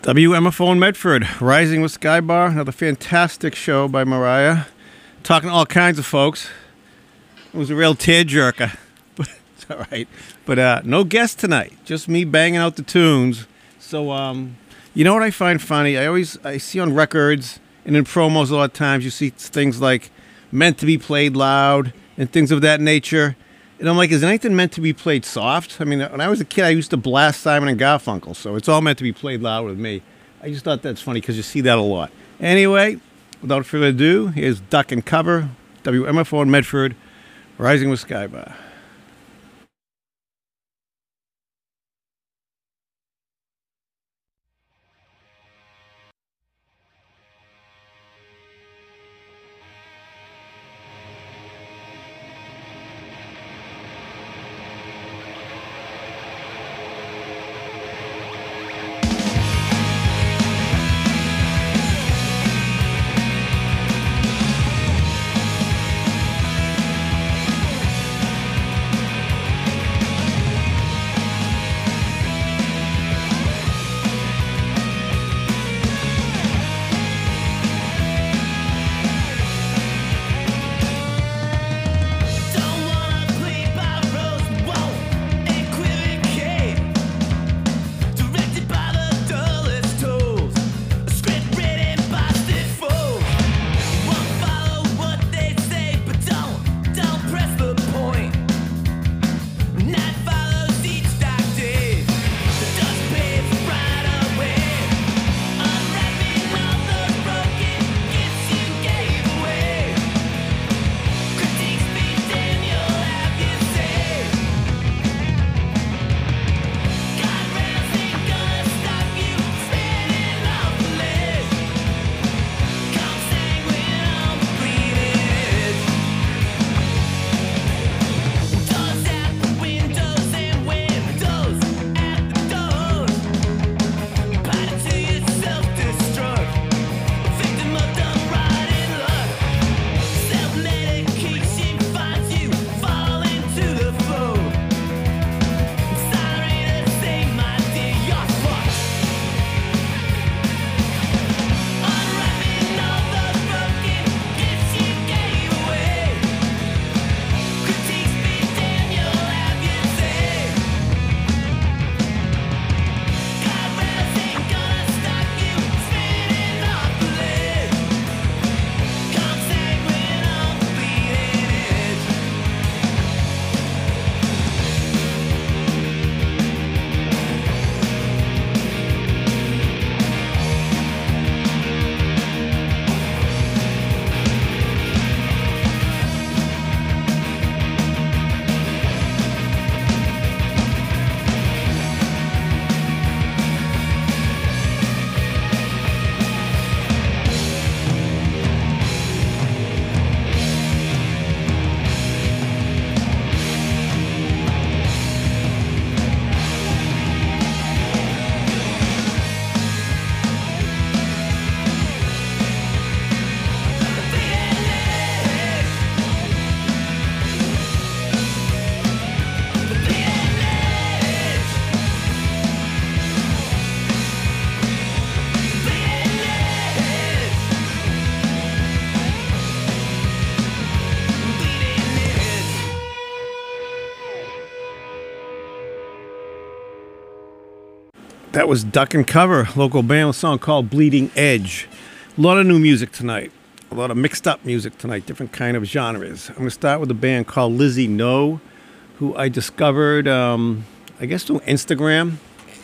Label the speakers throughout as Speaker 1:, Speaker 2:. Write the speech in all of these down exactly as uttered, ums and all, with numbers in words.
Speaker 1: W M F O in Medford, Rising with Skybar, another fantastic show by Mariah. Talking to all kinds of folks. It was a real tearjerker, but it's all right. But uh, no guest tonight, just me banging out the tunes. So, um, you know what I find funny? I always I see on records and in promos a lot of times you see things like meant to be played loud and things of that nature. And I'm like, is anything meant to be played soft? I mean, when I was a kid, I used to blast Simon and Garfunkel, so it's all meant to be played loud with me. I just thought that's funny because you see that a lot. Anyway, without further ado, here's Duck and Cover, W M F O in Medford, Rising with Skybar. That was Duck and Cover, local band with a song called Bleeding Edge. A lot of new music tonight. A lot of mixed up music tonight, different kind of genres. I'm going to start with a band called Lizzie No, who I discovered, um, I guess, through Instagram.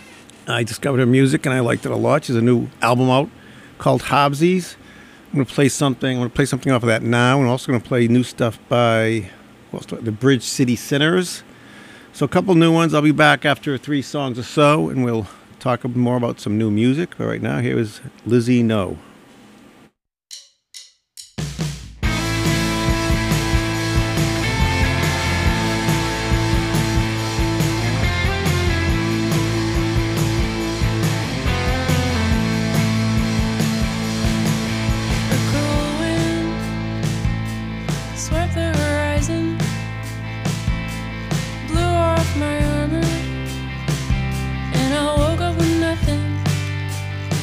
Speaker 1: I discovered her music and I liked it a lot. She has a new album out called Hobbsies. I'm going to play something. I'm going to play something off of that now. I'm also going to play new stuff by what's the, the Bridge City Sinners. So a couple new ones. I'll be back after three songs or so, and we'll talk more about some new music. But right now, here is Lizzie No.
Speaker 2: My armor, and I woke up with nothing.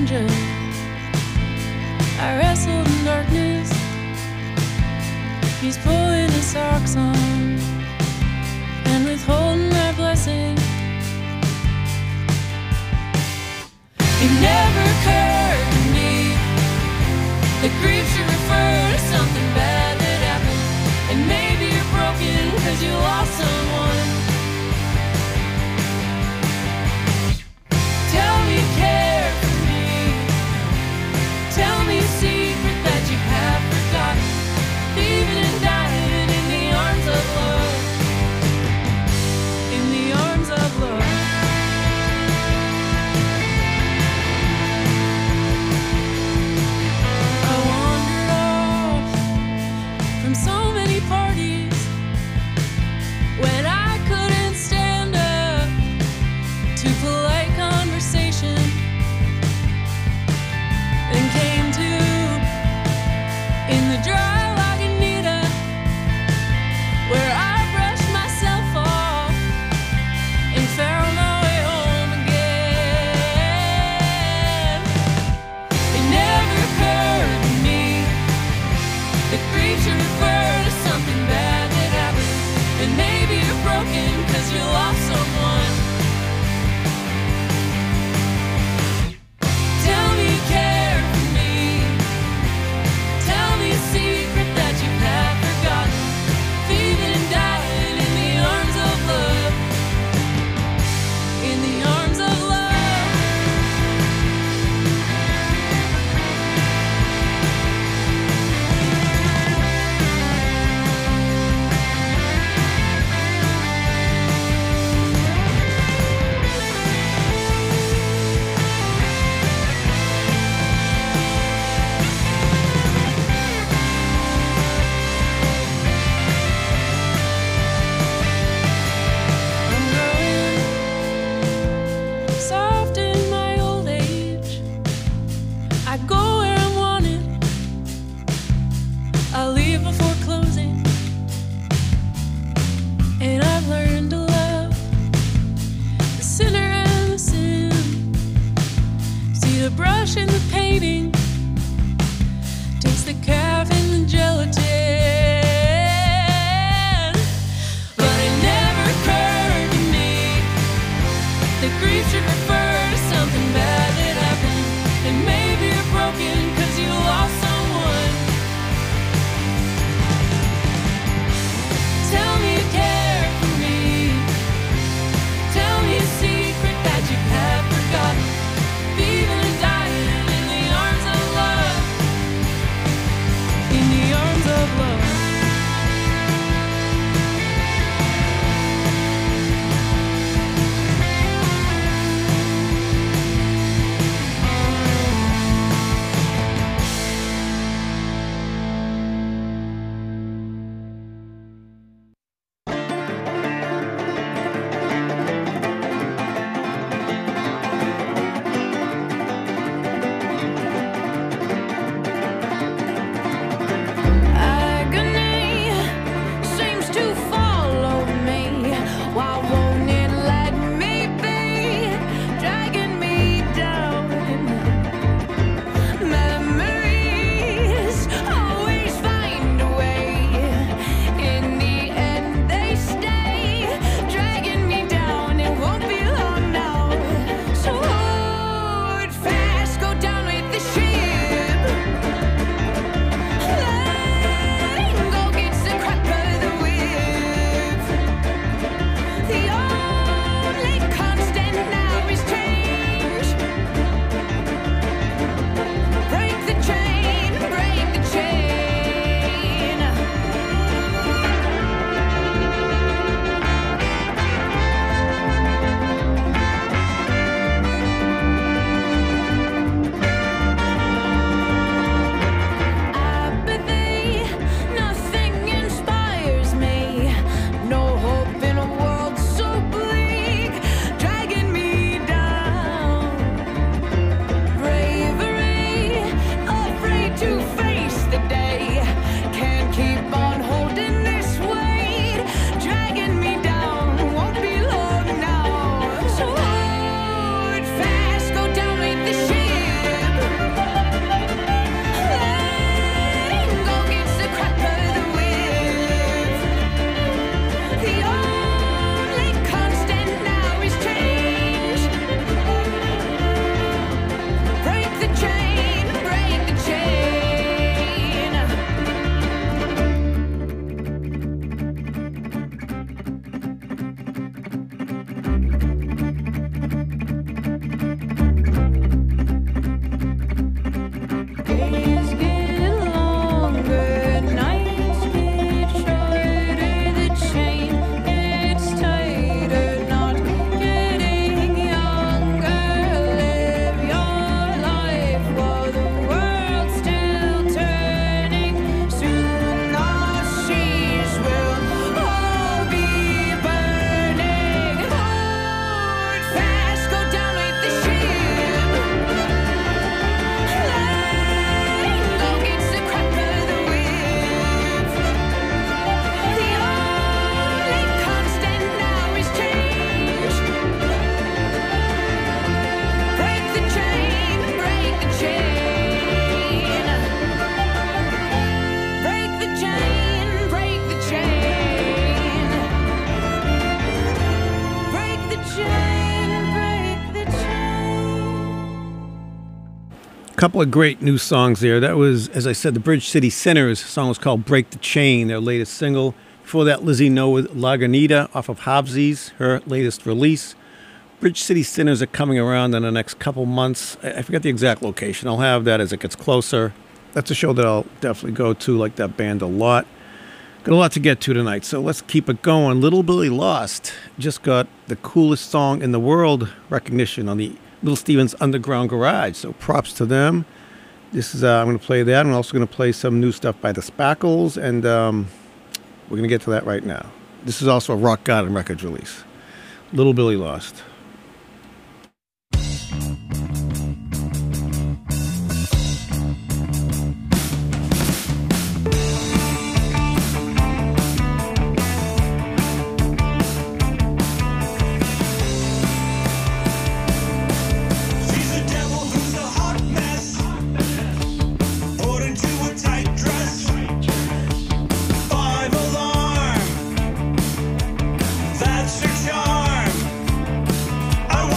Speaker 2: angel. I wrestled in darkness. He's pulling his socks on and withholding my blessing. It never occurred to me that grief should refer to something bad that happened. And maybe you're broken because you lost someone. Tell me you care for me. Tell me a secret that you have forgotten. Leaving and dying in the arms of love. In the arms of love. So many parties when I couldn't stand up to polite conversation, and came to in the dry Lagunitas where I brushed myself off and found my way home again. It never occurred to me that grief should refer to something bad that happened. And maybe you're broken because you lost someone. Tell me you care for me. Tell me a secret that you have forgotten. Feeding and dying in the arms of love. In the arms of love. Soft in my old age, I go where I'm wanted. I leave before closing, and I've learned to love the sinner and the sin. See the brush and the painting, taste the calf and the gelatin. But it never occurred to me that grief should refer to something bad that happened. And maybe you're broken because you lost someone. Tell me you care for me. Tell me a secret that you have forgotten. Feeling and dying
Speaker 1: Couple of great new songs there. That was, as I said, the Bridge City Sinners. The song was called Break the Chain, their latest single. Before that, Lizzie No with Lagunita off of Hobbsies, her latest release. Bridge City Sinners are coming around in the next couple months. I, I forget the exact location. I'll have that as it gets closer. That's a show that I'll definitely go to, like that band a lot. Got a lot to get to tonight, so let's keep it going. Little Billy Lost just got the coolest song in the world recognition on the Little Steven's Underground Garage, so props to them. This is uh, I'm going to play that. I'm also going to play some new stuff by the Spackles, and um, we're going to get to that right now. This is also a Rock Garden Records release. Little Billy Lost.
Speaker 3: That's her charm.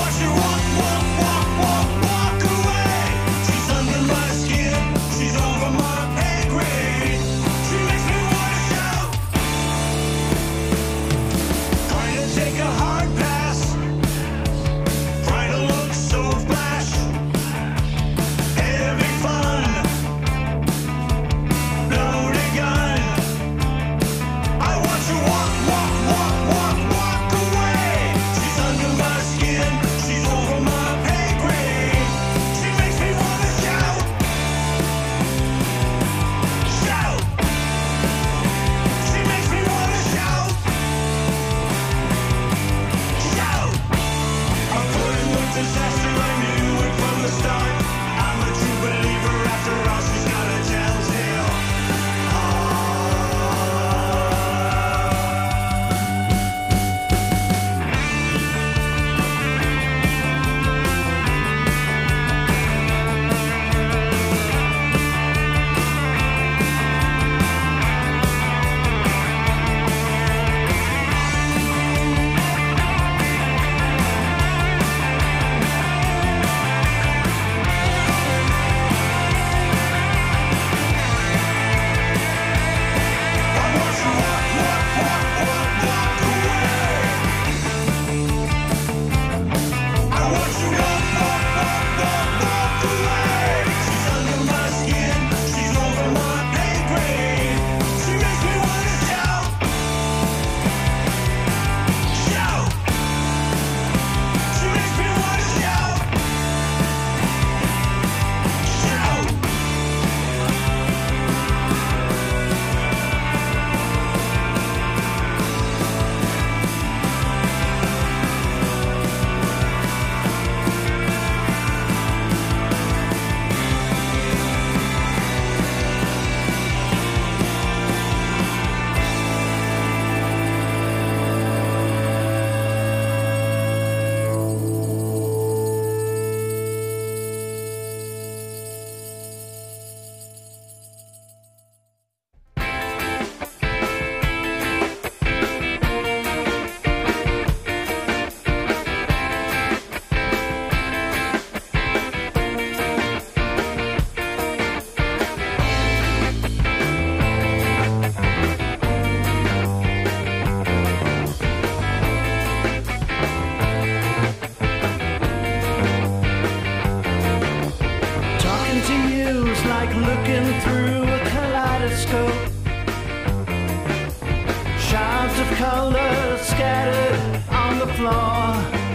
Speaker 4: colors scattered on the floor.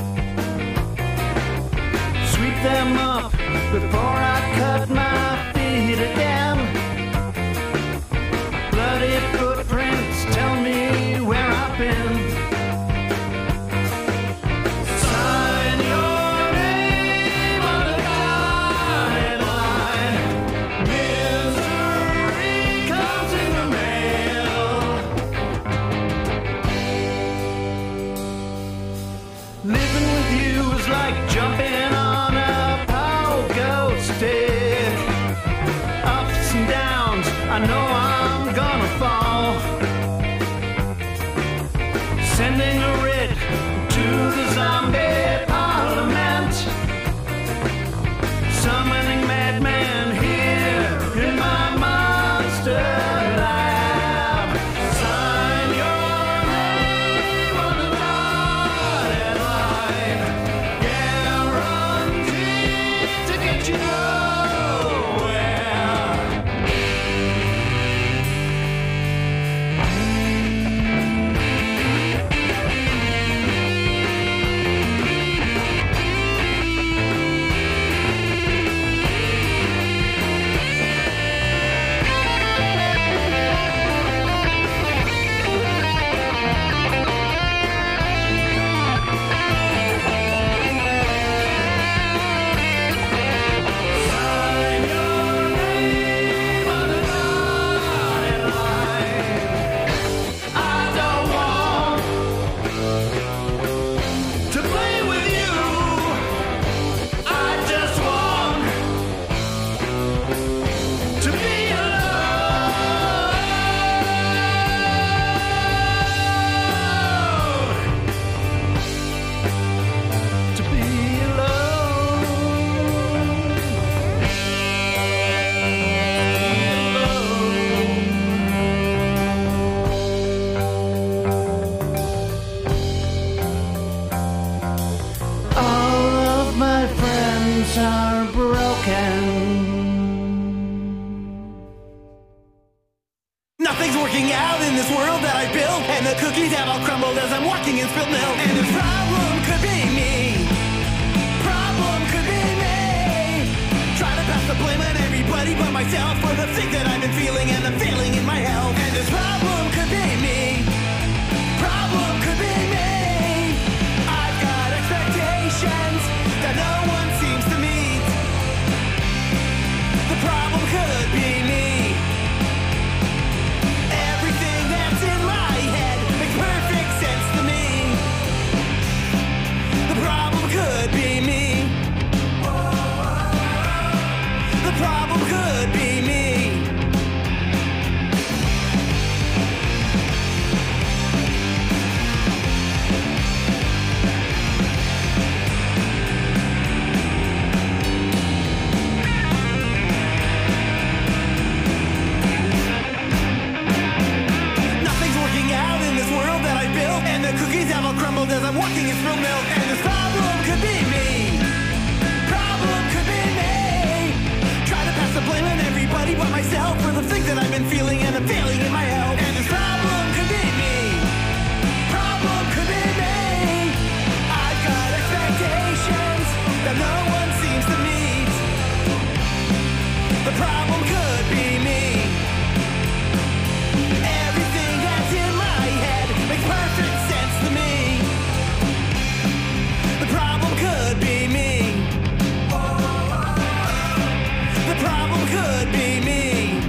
Speaker 4: Sweep them up before I cut my feet again. Bloody footprints tell me where I've been. Sign your name on the dotted line. Misery comes in the mail. Living with you is like jumping on a pogo stick. Ups and downs. bones are broken.
Speaker 3: Nothing's working out in this world that I built, and the cookies have all crumbled as I'm walking in spilled milk. And this problem could be me. Problem could be me. Try to pass the blame on everybody but myself for the things that I've been feeling and the failing in my health. And this problem could be me. Problem could be me. I've got expectations that no one seems to meet. The problem could be me. Could be me. The problem could be me. Nothing's working out in this world that I built, and the cookies have all crumbled as I'm walking in spilled milk. And this problem could be me. Problem could be me. Try to pass the blame on everybody but myself for the things that I've been feeling and the failing in my health. And this problem could be me. Problem could be me. I've got expectations that no one seems to meet. The problem could be me. Everything that's in my head makes perfect sense to me. The problem could be me. The problem could be me.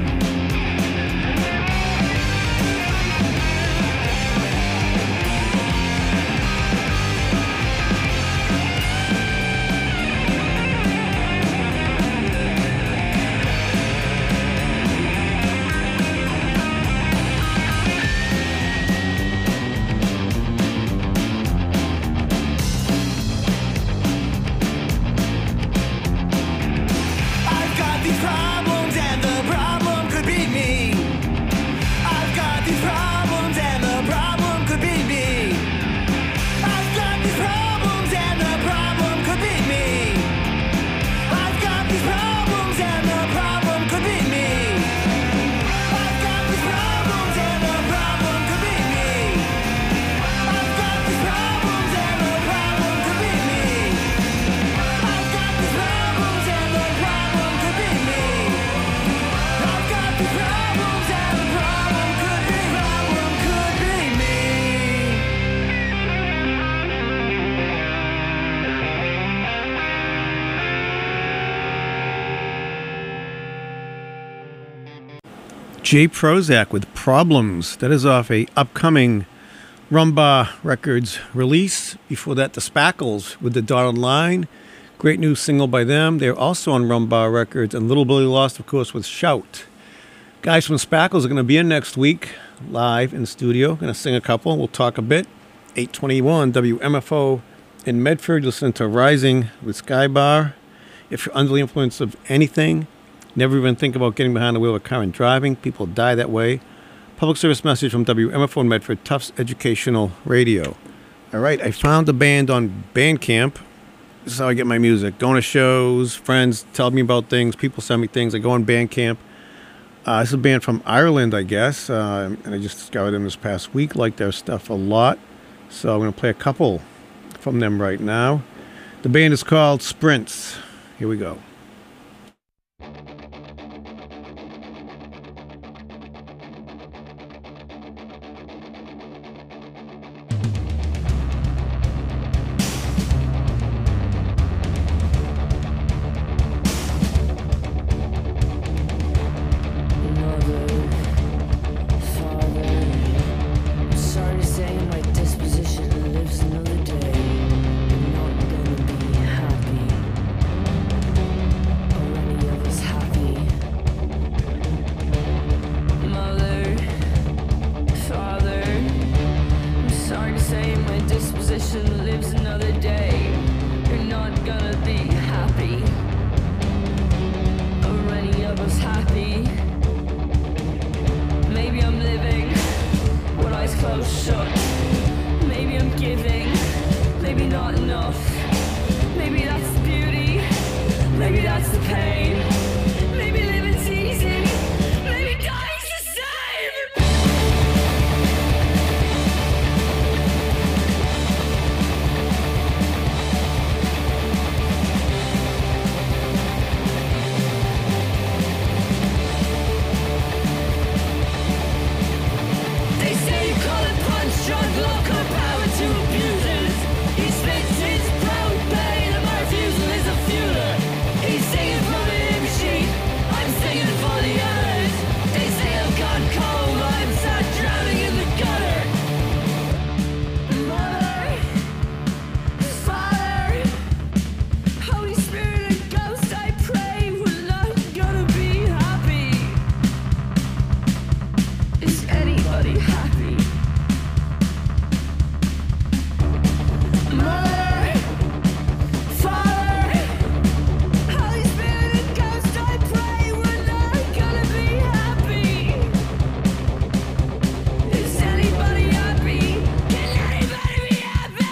Speaker 1: Jay Prozac with Problems. That is off a upcoming Rumbar Records release. Before that, the Spackles with The Dotted Line. Great new single by them. They're also on Rumbar Records. And Little Billy Lost, of course, with Shout. Guys from Spackles are going to be in next week, live in the studio. Going to sing a couple. We'll talk a bit. eight twenty-one W M F O in Medford. Listen to Rising with Skybar. If you're under the influence of anything, never even think about getting behind the wheel of a car and driving. People die that way. Public service message from W M F O in Medford, Tufts Educational Radio. All right, I found the band on Bandcamp. This is how I get my music. Going to shows, friends tell me about things, people send me things. I go on Bandcamp. Uh, this is a band from Ireland, I guess, uh, and I just discovered them this past week. Like their stuff a lot. So I'm going to play a couple from them right now. The band is called Sprints. Here we go.
Speaker 2: Another day, I'm not gonna be happy. that's the pain. Maybe living's easy, maybe dying's the same. They say you call it punch drunk, local power to abusers. He spits his propane, and my refusal is a fueler. He's singing for the hymn sheet, I'm singing for the others. They say I've gone cold, I'm sat drowning in the gutter. Mother, Father, Holy Spirit and Ghost, I pray we're not gonna be happy. Is anybody happy? Mother, Father, Holy Spirit and Ghost, I pray we're not gonna be happy. Is anybody happy? Can anybody be happy?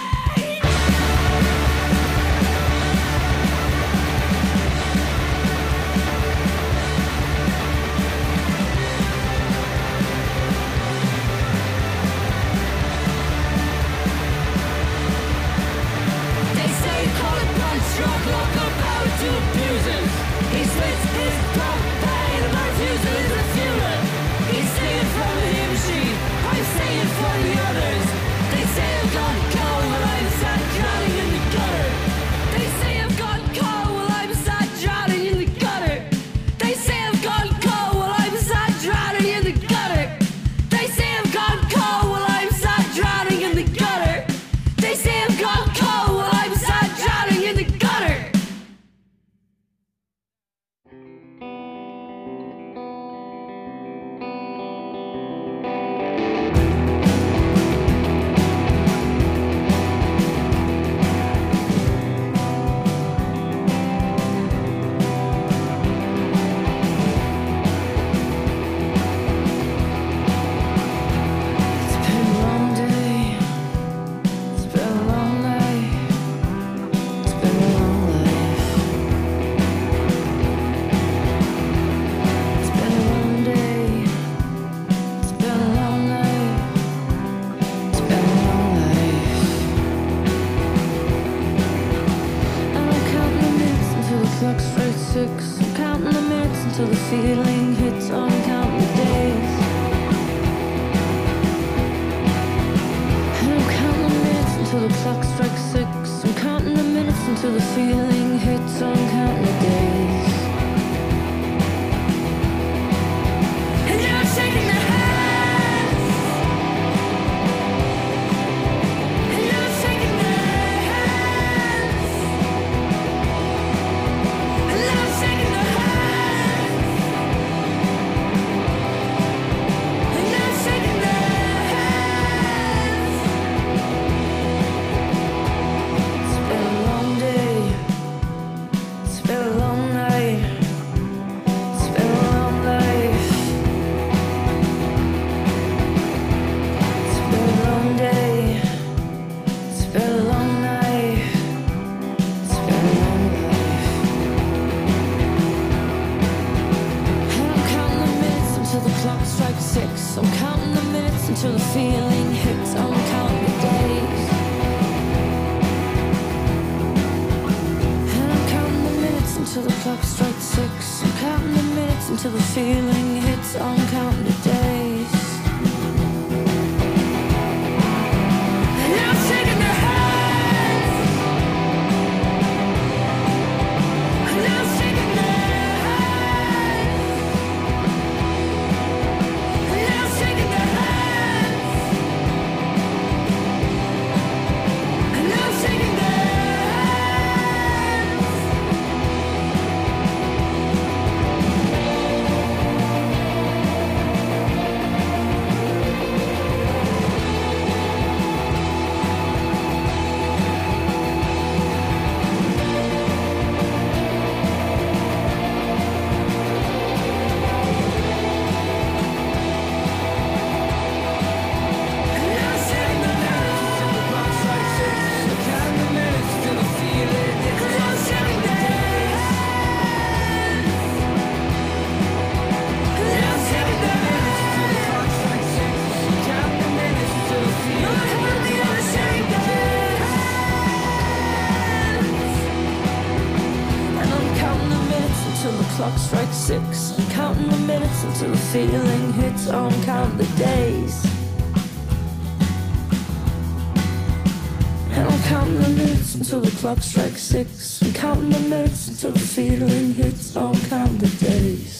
Speaker 2: They say call it punch drunk, local power to abusers. He spits his propane, and my refusal is a fueler. He's singing from the hymn sheet, I'm singing for the others. They say I've gone cold, while I'm sat drowning in the gutter. They say I've gone cold, while I'm sat drowning in the gutter. They say I've gone cold, while I'm sat drowning in the gutter. They say I've gone cold, while I'm sat drowning in the gutter. They say I've gone cold, while I'm sat drowning in the gutter. It's been a long day. It's been a long night. It's been a long life. It's been a long day. It's been a long night. It's been a long life. And I'm counting the minutes until the clock strikes six. I'm counting the minutes until the feeling hits. I'm counting the days. And I'm counting the minutes until the clock strikes six. I'm counting the minutes until the feeling hits. I'm counting the days. And now I'm shaking the hands. And now I'm shaking the hands. And now I'm shaking the hands. And now I'm shaking the hands. It's been a long day. It's been a long night. It's been a long life. It's been a long day. It's been a long night. It's been a long life. And I'm counting the minutes until the clock strikes six. I'm counting the minutes until the feeling hits. I'm counting the days. And I'm counting the minutes until the clock strikes six. I'm counting the minutes until the feeling hits. I'm counting the days. And now I'm shaking the hands. And now I'm shaking the hands. And now I'm shaking the hands. And now I'm shaking the hands. until the clock strikes six. I'm counting the minutes until the feeling hits. I'm counting the days. And I'm counting the minutes until the clock strikes six. I'm counting the minutes until the feeling hits. I'm counting the days.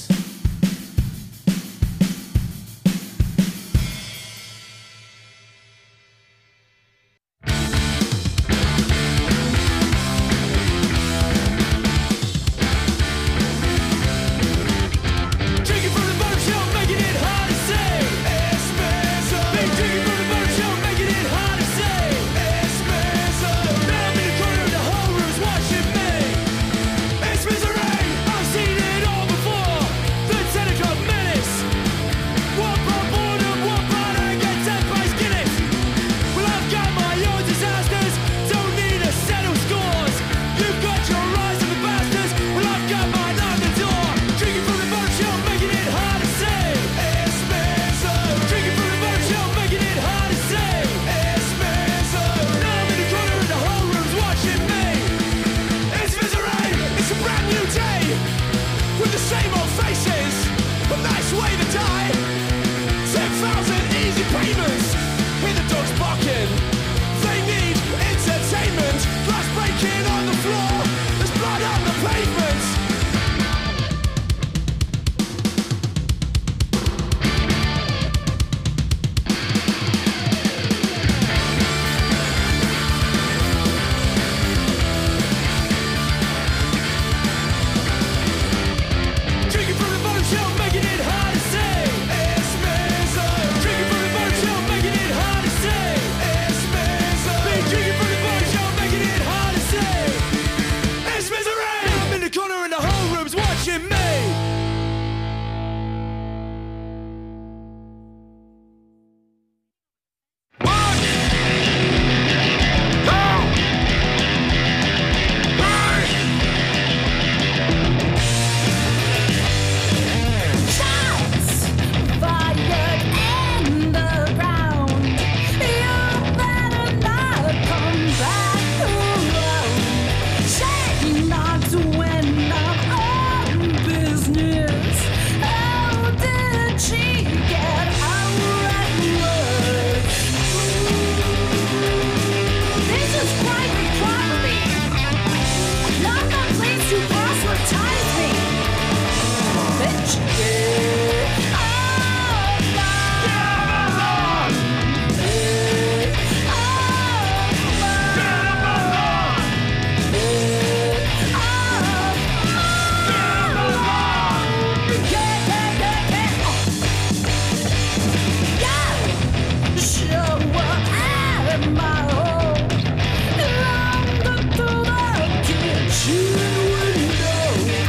Speaker 2: Window.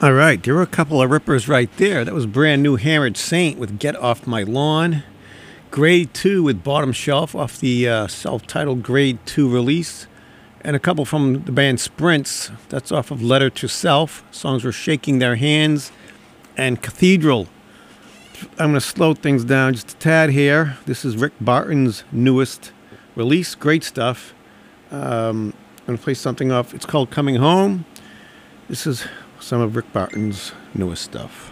Speaker 1: All right, there were a couple of rippers right there. That was brand new Hammered Saint with Get Off My Lawn. Grade two with Bottom Shelf off the uh, self-titled Grade two release. And a couple from the band Sprints. That's off of Letter to Self. Songs were Shaking Their Hands and Cathedral. I'm going to slow things down just a tad here. This is Rick Barton's newest release. Great stuff. Um, I'm going to play something off. It's called Coming Home. This is some of Rick Barton's newest stuff.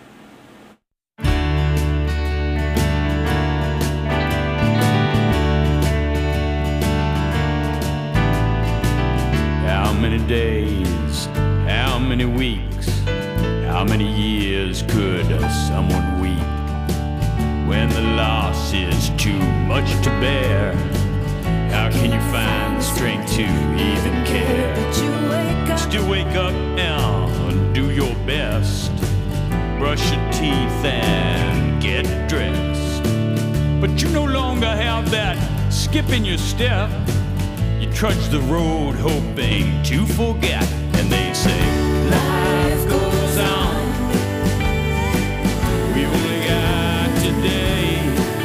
Speaker 5: How many days, how many weeks, how many years could someone weep when the loss is too much to bear? How can you find the strength to even care? Still wake up and do your best, brush your teeth and get dressed, but you no longer have that skip in your step. You trudge the road hoping to forget, and they say life goes on, we only got today.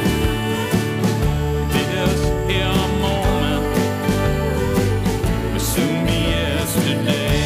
Speaker 5: This here moment will soon be yesterday.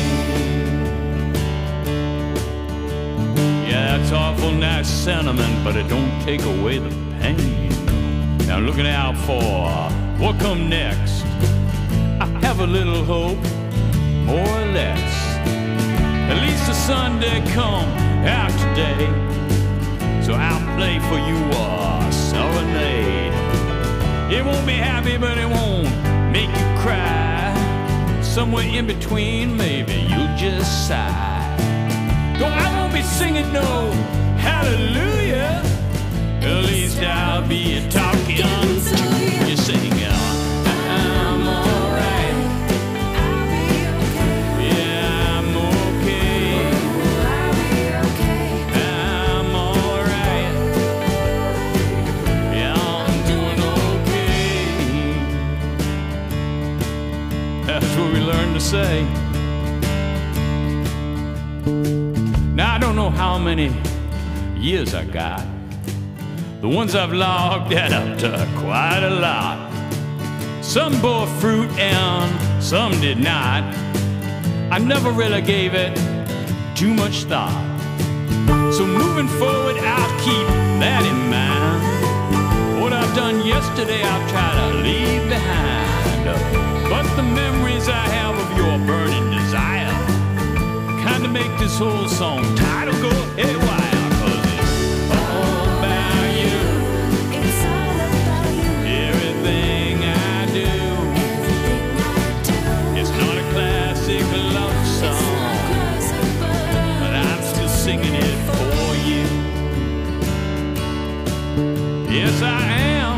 Speaker 5: Yeah, that's awful nice sentiment, but it don't take away the pain. Now looking out for what come next, I have a little hope, more or less. At least the Sunday come out today, so I'll play for you a serenade. It won't be happy, but it won't make you cry. Somewhere in between, maybe you'll just sigh. Though I won't be singing no hallelujah, at least I'll be talking to you, singing. I'm alright. Yeah, I'm okay. I'm alright. Yeah, I'm doing okay. That's what we learned to say. Now I don't know how many years I got. The ones I've logged add up to quite a lot. Some bore fruit and some did not. I never really gave it too much thought. So moving forward, I'll keep that in mind. What I've done yesterday, I'll try to leave behind. But the memories I have of your burning desire kinda make this whole song title go haywire. Singing it for you. Yes, I am.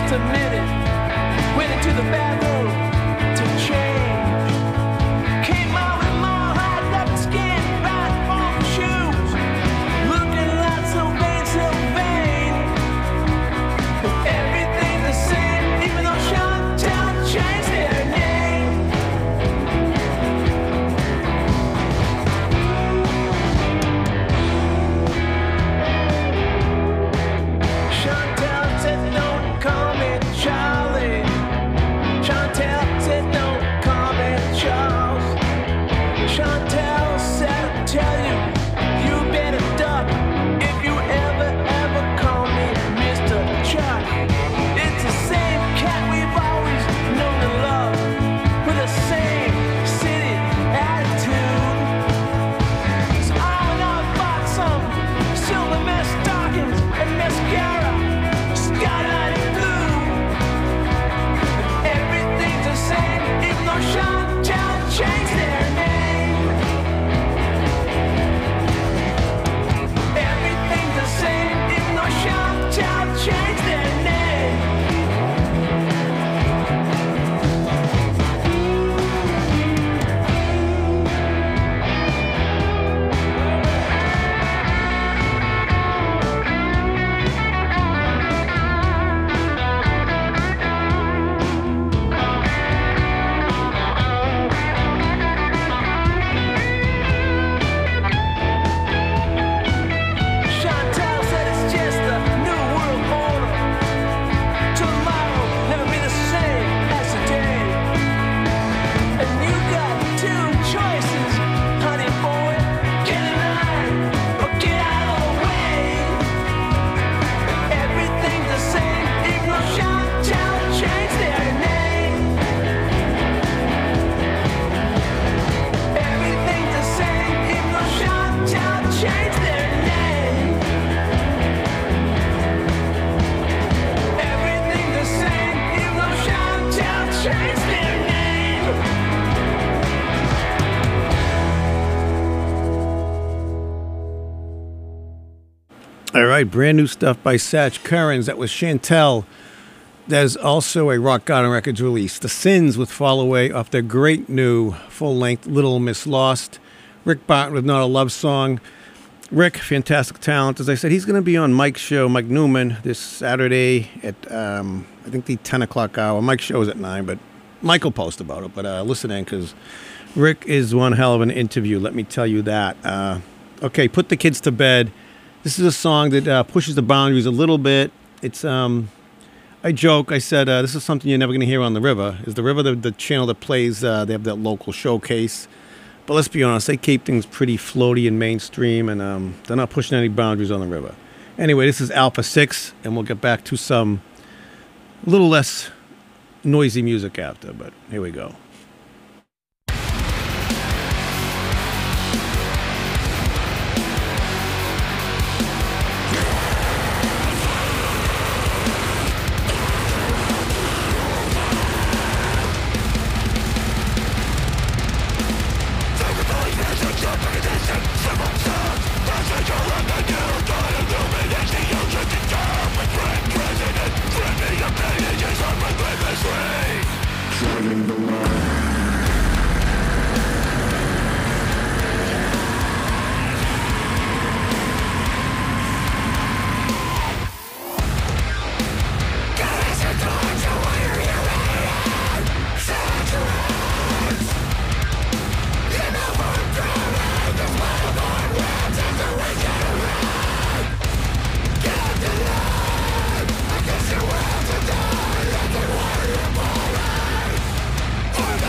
Speaker 3: just a minute. Went into the bathroom to change. Came out with more hard left skin, right on shoes. Looking like Sylvain Sylvain. Everything the same, even though Chantel changed their name. Chantel said, don't call me Charlie. Chantel said, don't call me Charles. Chantel said, I'll tell you, you better duck if you ever, ever call me Mister Chuck. It's the same cat we've always known to love, with the same city attitude. So I went out and bought some silver mesh stockings and mascara, skyline blue. Everything's the same, even though Chantel changed their name. Everything's the same, even though Chantel changed their name. Chantel said it's just a new world order. Tomorrow never be the same as today. And you got two choices, honey boy. Get in line or get out of the way. Everything's the same, even though Chantel changed their name. Everything's the same, even though Chantel changed their name. Everything's the same, even though Chantel changed their name.
Speaker 1: All right, brand new stuff by Satch Currens. That was Chantel. There's also a Rock Garden Records release, The Sins with Fall Away, off their great new full-length Little Miss Lost. Rick Barton with Not a Love Song. Rick, fantastic talent. As I said, he's going to be on Mike's show, Mike Newman, this Saturday at, um, I think, the ten o'clock hour. Mike's show is at nine, but Mike will post about it. But uh, listen in, because Rick is one hell of an interview, let me tell you that. Uh, okay, Put the Kids to Bed. This is a song that uh, pushes the boundaries a little bit. It's, um, I joke, I said, uh, this is something you're never going to hear on The River. Is The River the, the channel that plays, uh, they have that local showcase. But let's be honest, they keep things pretty floaty and mainstream, and um, they're not pushing any boundaries on The River. Anyway, this is Alpha six, and we'll get back to some little less noisy music after, but here we go.
Speaker 6: Fire!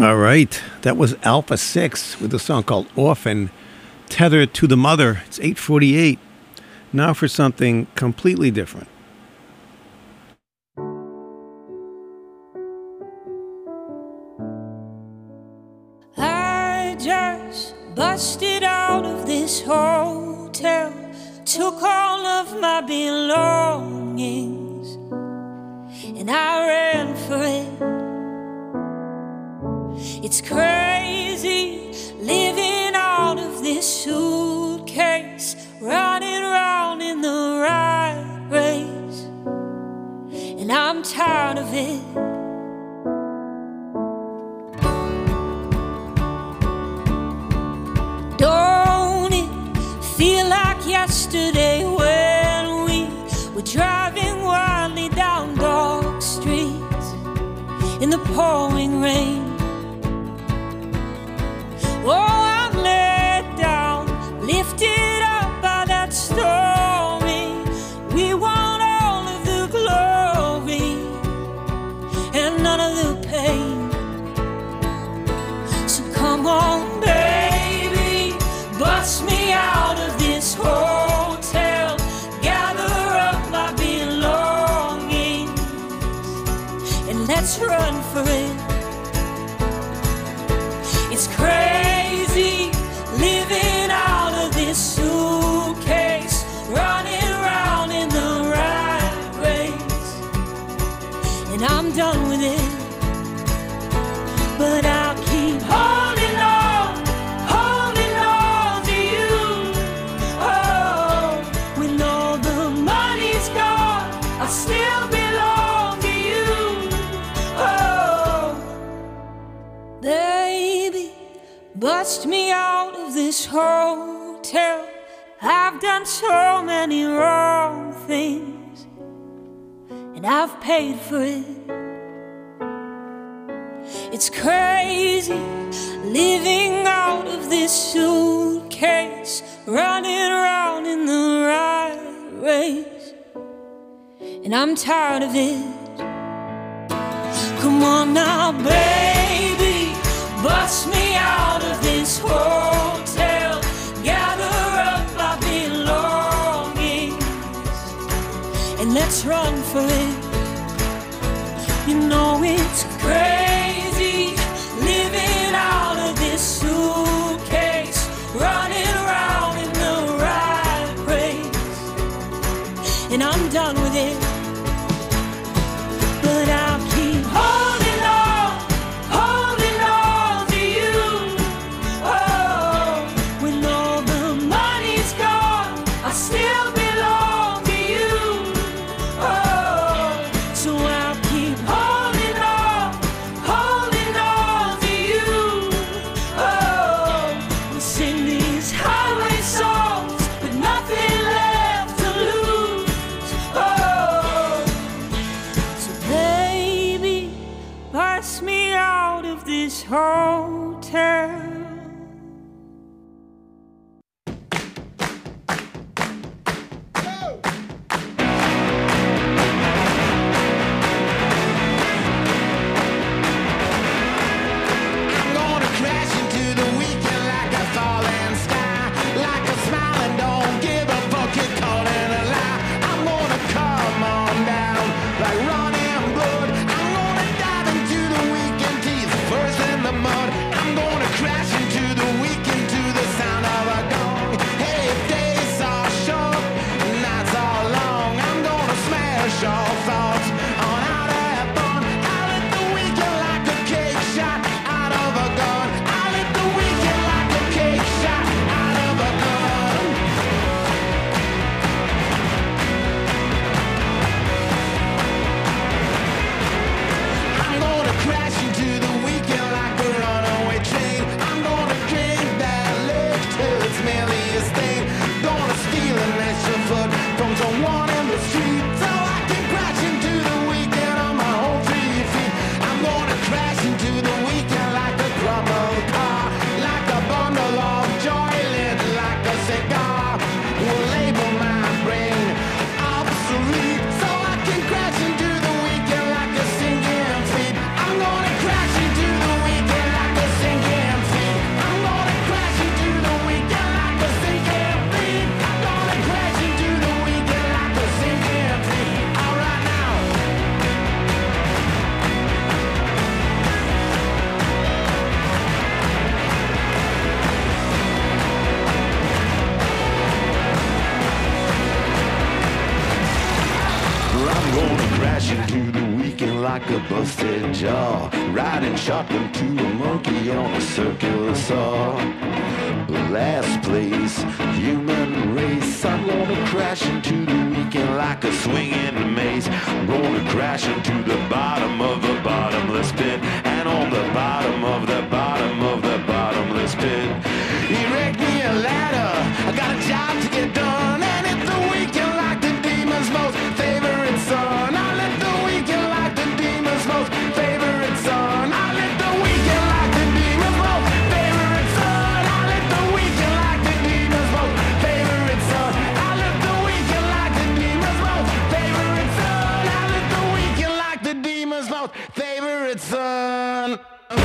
Speaker 1: All right. That was Alpha six with a song called Orphan, Tethered to the Mother. It's eight forty-eight. Now for something completely different.
Speaker 2: I just busted out of this hotel, took all of my belongings, and I ran for it. It's crazy living out of this suitcase, running around in the rat race, and I'm tired of it. Don't it feel like yesterday when we were driving wildly down dark streets in the pouring rain? Oh, I'm let down, lifted up by that story. We want all of the glory and none of the pain. So come on, baby, bust me out of this hotel, gather up my belongings, and let's run for it. It's crazy living out of this suitcase, running around in the rat race, and I'm done with it. But I'll keep holding on, holding on to you. Oh, when all the money's gone, I still belong to you. Oh, baby, bust me out of this hotel. I've done so many wrong things, and I've paid for it. It's crazy living out of this suitcase, running around in the rat race, and I'm tired of it. Come on now, baby, bust me out of this hotel, gather up my belongings, and let's run for it. You know it's crazy living out of this suitcase, running around in the rat race, and I'm done with it. But I'll keep holding on, holding on to you. Oh, when all the money's gone, I still belong to you. Oh, so I'll keep holding on, holding on to you. Oh, we sing these highway songs with nothing left to lose. Oh, so baby, bust me out of this hotel.
Speaker 3: I'm gonna crash into the weekend like a falling sky, like a smiling, don't give a fuck, you're calling a lie. I'm gonna come on down like running blood. I'm gonna dive into the weekend teeth first in the mud. I'm gonna crash into the weekend to the sound of a gong. Hey, if days are short, nights are long, I'm gonna smash all thoughts on how to have fun. I'll hit the weekend like a cake shot out of a gun. I'll hit the weekend like a cake shot out of a gun. I'm gonna crash into the weekend like a runaway train. I'm gonna drink that lick till it's merely a stain. Gonna steal an extra foot from someone in the street so I can crash into the weekend on my own three feet. I'm gonna crash into the weekend like a crumbled car, like a bundle of joy lit like a cigar. Will label my brain obsolete so I can crash into the weekend like a singing fleet. I'm gonna crash into the weekend like
Speaker 6: I'm gonna crash into the weekend like a busted jaw, riding shotgun to a monkey on a circular saw. Last place, human race. I'm gonna crash into the weekend like a swinging maze. I'm gonna crash into the bottom of the bottomless pit, and on the bottom of the bottom of the bottomless pit, erect me a ladder. I got a job to get done, and it's the weekend like the demon's most favorite son. I let the weekend like the demon's most favorite son. I let the weekend like the demon's most favorite son. I let the weekend like the demon's most favorite son. I let the weekend like the demon's most favorite son. I let the weekend like the demon's most favorite son.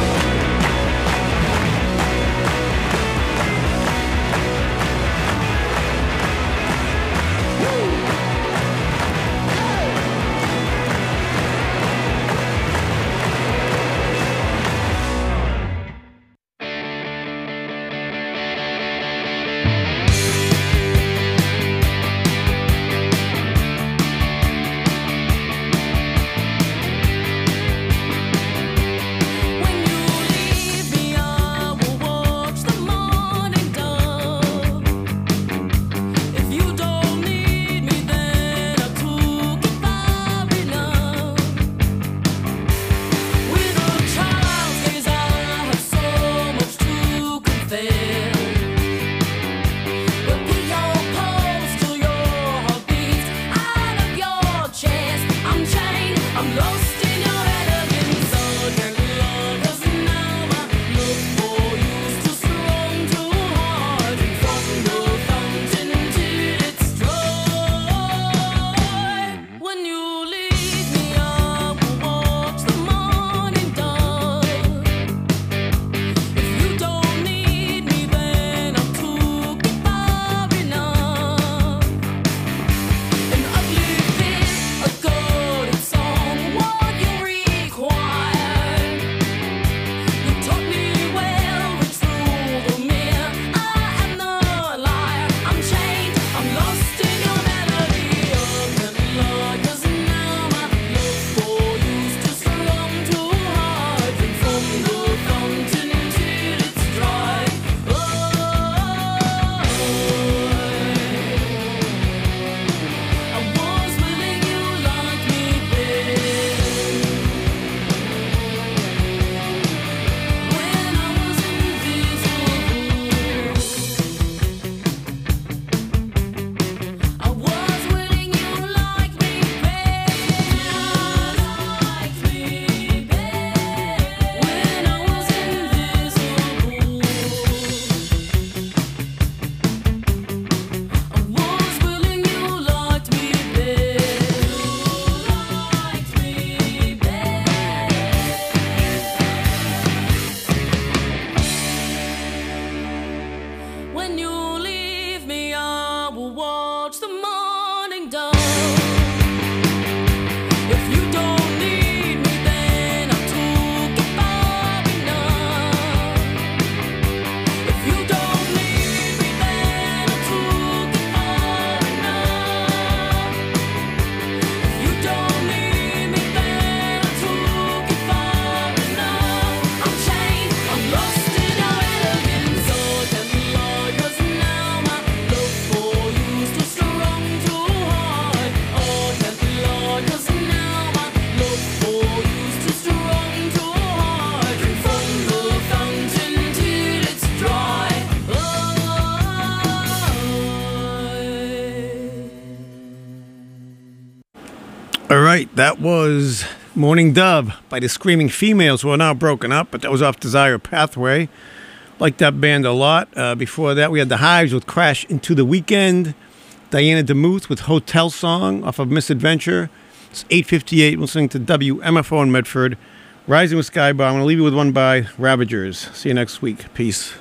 Speaker 1: All right, that was Morning Dove by the Screaming Females, who are now broken up, but that was off Desire Pathway. Like that band a lot. Uh, before that, we had the Hives with Crash Into the Weekend. Diana DeMuth with Hotel Song off of Misadventure. It's eight fifty-eight, listening to W M F O in Medford. Rising with Skybar. I'm going to leave you with one by Ravagers. See you next week. Peace.